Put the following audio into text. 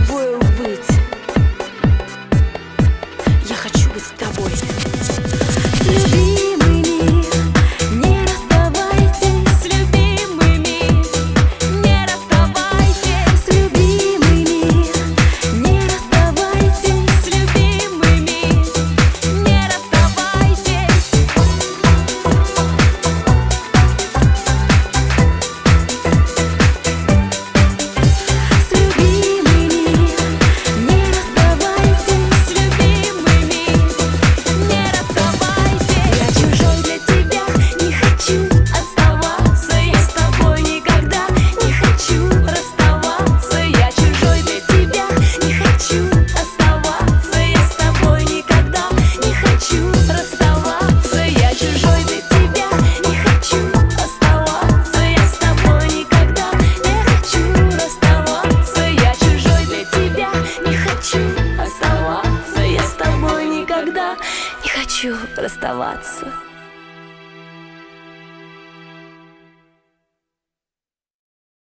тобою быть. Я хочу быть с тобой. Любимыми, не расставайтесь. Любимыми, не расставайтесь. Любимыми, не расставайтесь. Любимыми, не расставайтесь. С любимыми, не расставайтесь. С любимыми, не расставайтесь. Я чужой для тебя, не хочу оставаться. Я с тобой никогда не хочу расставаться. Я чужой для тебя, не хочу оставаться. Я с тобой никогда не хочу расставаться. Я чужой для тебя, не хочу оставаться. Я с тобой никогда не хочу расставаться. Я чужой для тебя, не хочу оставаться. Я с тобой никогда не хочу расставаться.